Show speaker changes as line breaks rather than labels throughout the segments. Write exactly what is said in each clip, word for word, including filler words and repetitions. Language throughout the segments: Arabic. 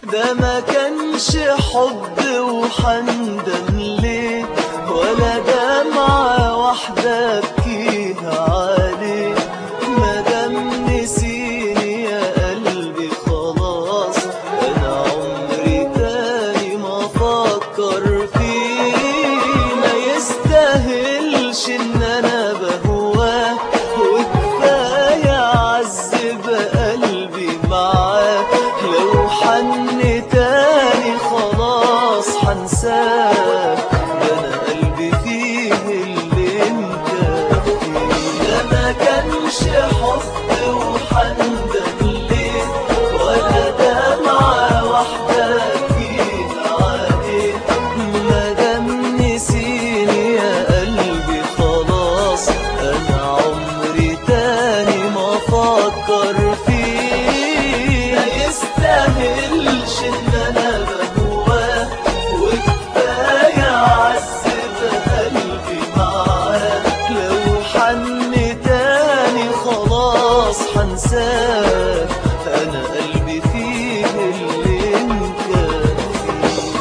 ده ما كانش حب وحندم ليه، ولا دمعة واحدة ابكيها عليه. مادام نسيني يا قلبي خلاص، انا عمري تاني ما افكر فيه. ما يستاهلش ان انا بهواه، وكفاية اعذب قلبي معاه. لو حن تاني خلاص حنساه، ده انا قلبي فيه اللي انت فيه. ده ما كانش حب وحندم ليه، ولا دمعة واحدة فيها عليه. مادام نسيني يا قلبي خلاص، انا عمري تاني ما افكر فيه. ما يستاهلش ان انا بهواه، وكفاية اعذب قلبي معاه. لو حن تاني خلاص حنساه، انا قلبي فيه اللي انت فيه.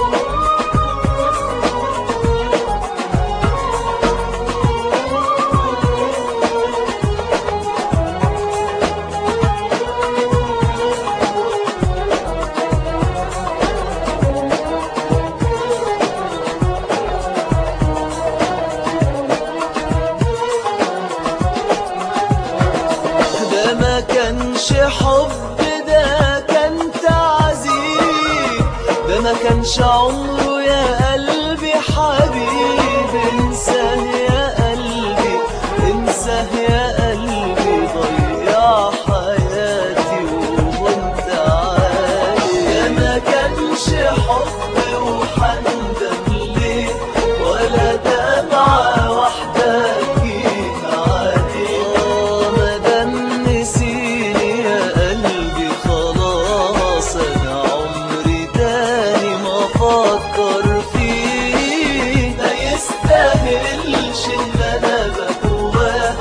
ده ما كانش حب، ده كان تعذيب. ده ما كانش عمره يا قلبي حبيب. انساه يا قلبي، انساه يا قلبي، ضيع حياتي وانت عالي. ده ما كانش حب وحندم ليه، ولا دمعة واحدة فيها عليه. مادام نسيني يا قلبي خلاص، انا عمري تاني ما افكر فيه. ما يستاهلش ان انا بهواه،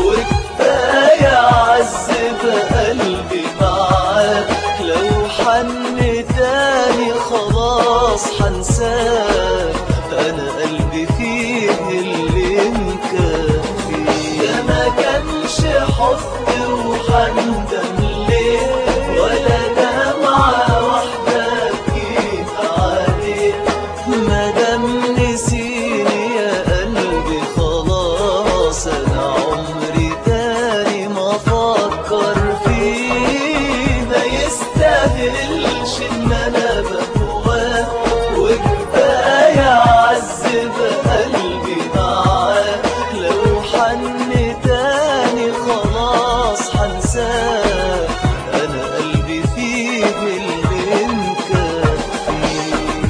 وكفاية اعذب قلبي معاه. لو حن تاني خلاص حنساه، انا قلبي فيه اللي انت فيه. ده ما كانش حب وحندم ليه، ولا دمعة واحدة فيها عليه. مادام نسيني يا قلبي خلاص، انا عمري تاني ما افكر فيه. ما يستاهلش ان انا بهواه، وكفاية اعذب قلبي معاه. لو حن تاني خلاص حنساه، انا قلبي فيه اللي انت فيه.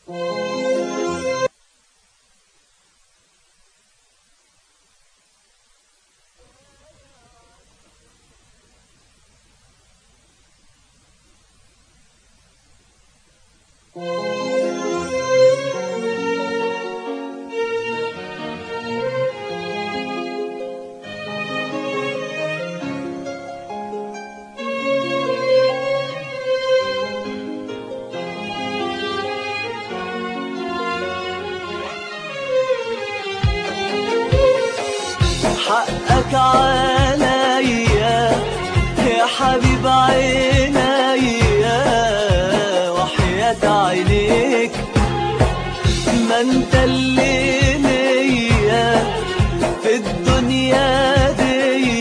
حقك عليا يا حبيب عينيا، وحياة عينيك ما انت اللي ليا في الدنيا دي،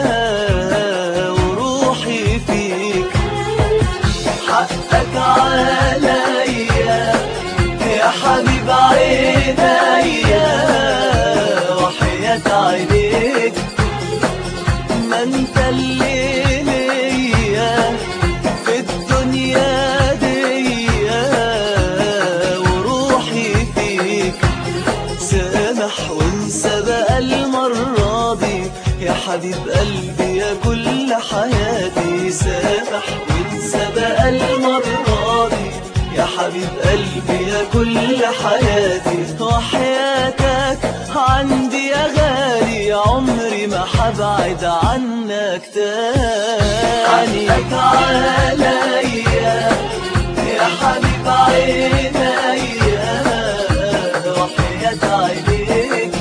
وروحي فيك. حقك عليا يا حبيب عينيا، وحياة عينيك ما انت اللي ليا في الدنيا دي، وروحي فيك. سامح وانسى بقى المرة دي يا حبيب قلبي يا كل حياتي. سامح وانسى بقى المرة دي يا حبيب قلبي يا كل حياتي. وحياتك عندي يا غالي عمري ما حبعد عنك تاني. حقك عليا يا حبيب عينيا، وحياة عينيك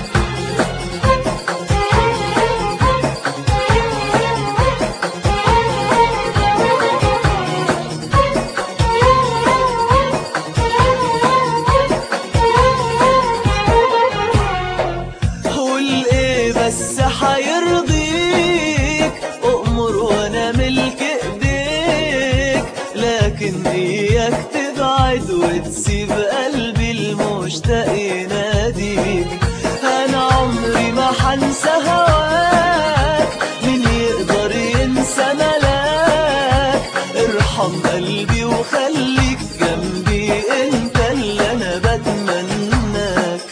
بس حيرضيك أؤمر وانا ملك ايديك، لكن اياك تبعد وتسيب قلبي المشتاق يناديك. انا عمري ما حنسى هواك، مين يقدر ينسى ملاك. ارحم قلبي وخليك جنبي، انت اللي انا بتمناك.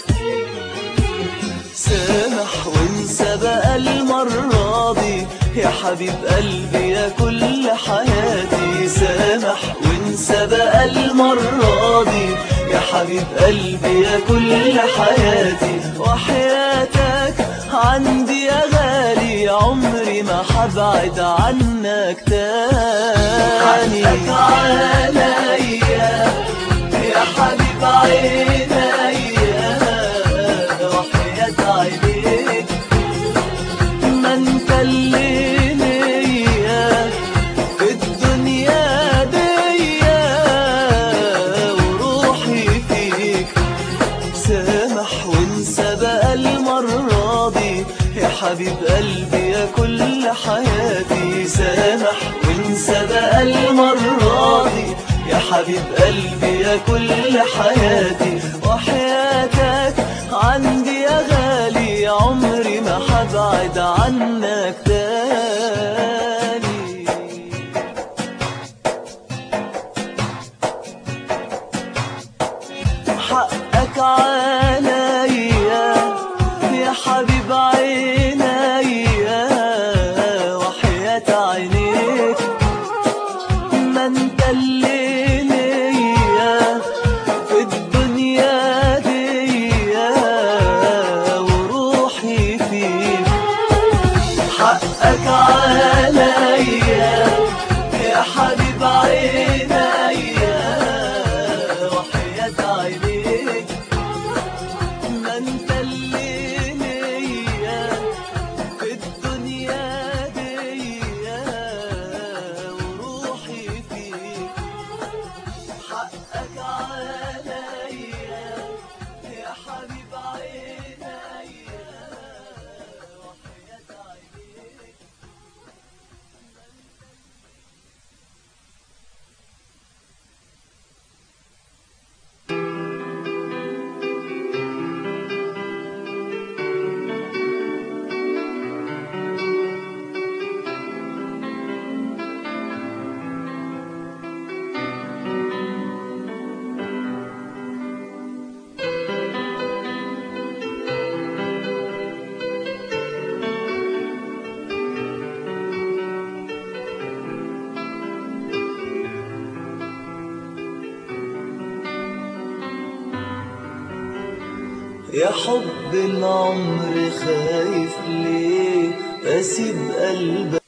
سامح وانسى بقى المرة دي يا حبيب قلبي يا كل حياتي. سامح وانسى بقى المرة دي يا حبيب قلبي يا كل حياتي. وحياتك عندي يا غالي عمري ما حبعد عنك تاني. حقك عليا يا حبيب عينيا، وحياة عينيك ما انت اللي ليا في الدنيا دي، وروحي فيك. سامح وانسى بقى المرة دي يا حبيب قلبي يا كل حياتي. سامح وانسى بقى المرة دي يا حبيب قلبي يا كل حياتي. وحياتك عندي يا غالي عمري ما حبعد عنك تاني. حقك عليا يا حبيب عينيا، وحياة عينيك ما انت اللي ليا في الدنيا دي، وروحي فيك. حقك عليا يا حبيب عينيا، وحياة عينيك يا حب العمر خايف ليه أسيب قلبك؟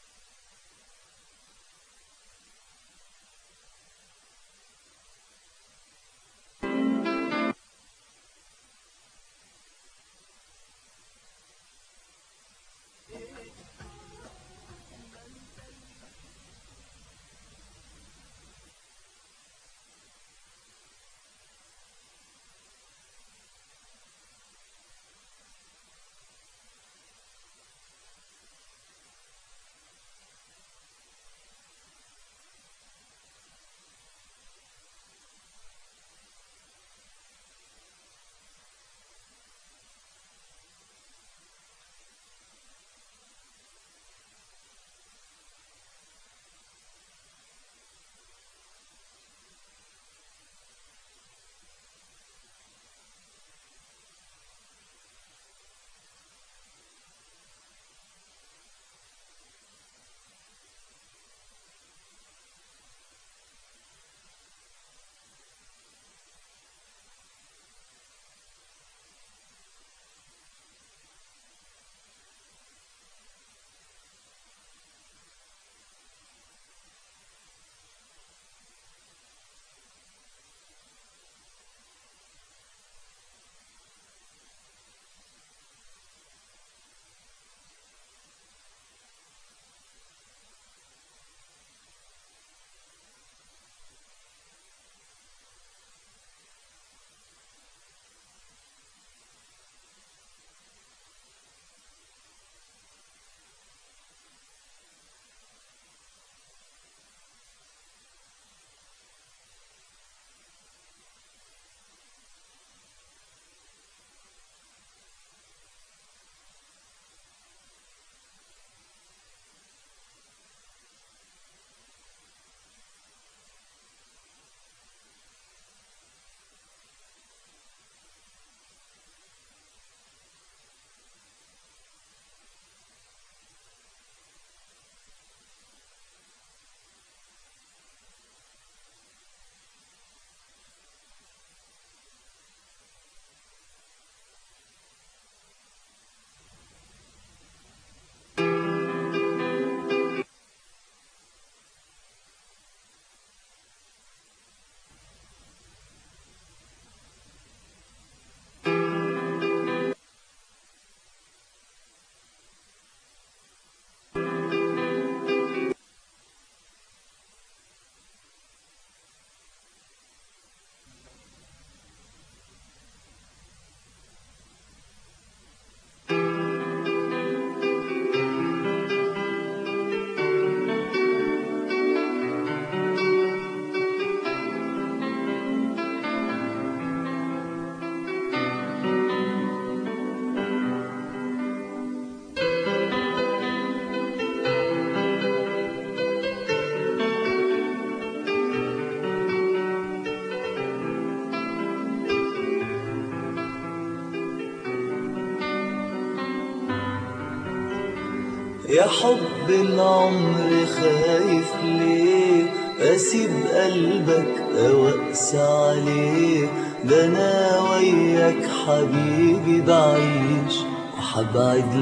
يا حب العمر خايف ليه أسيب قلبك أو أقسى عليه؟ ده أنا وياك حبيبي بعيش وحبعد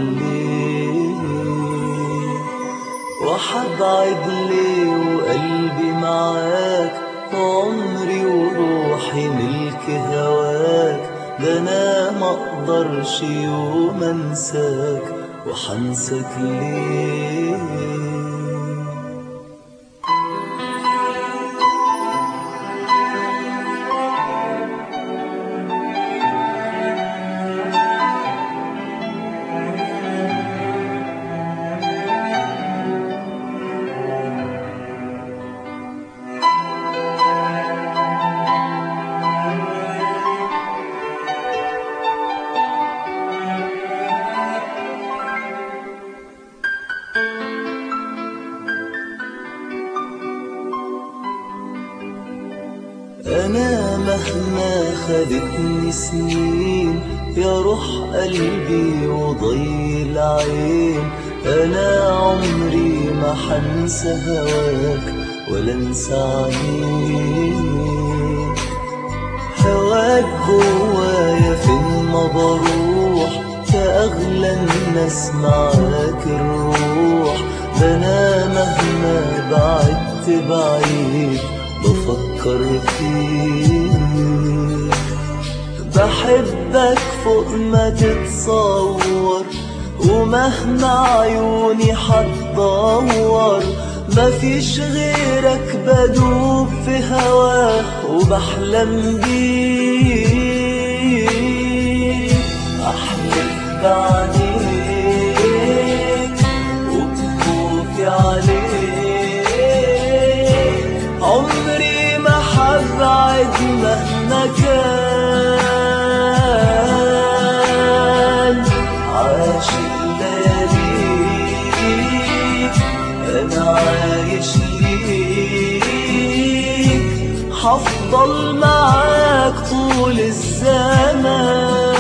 ليه وحبعد ليه وقلبي معاك وعمري وروحي ملك هواك. ده أنا مقدرش يوم أنساك وحنسك ليه؟ أنا مهما خدتني سنين يا روح قلبي وضي العين، أنا عمري ما حنسى هواك ولا انسى عينيك. هواك جوايا في ما بروح كأغلى الناس معاك الروح. ده أنا مهما بعدت بعيد بفكر فيك، بحبك فوق ما تتصور، ومهما عيوني حتدور مفيش غيرك بدوب في هواه وبحلم بيك. أحلف بعينيك وبخوفي عليك، عمري ما حبعد مهما كان. عاشق لياليك أنا عايش ليك، حفضل معاك طول الزمان.